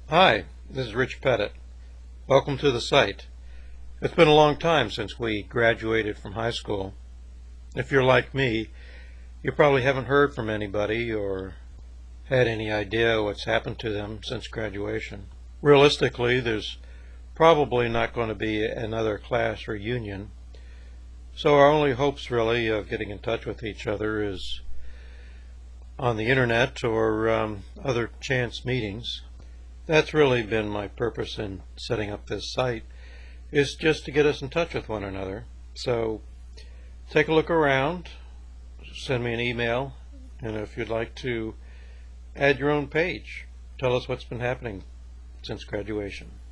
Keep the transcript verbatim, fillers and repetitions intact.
Hi, this is Rich Pettit. Welcome to the site. It's been a long time since we graduated from high school. If you're like me, you probably haven't heard from anybody or had any idea what's happened to them since graduation. Realistically, there's probably not going to be another class reunion, so our only hopes really of getting in touch with each other is on the internet or um, other chance meetings. That's really been my purpose in setting up this site, is just to get us in touch with one another. So take a look around, send me an email, and if you'd like to add your own page, tell us what's been happening since graduation.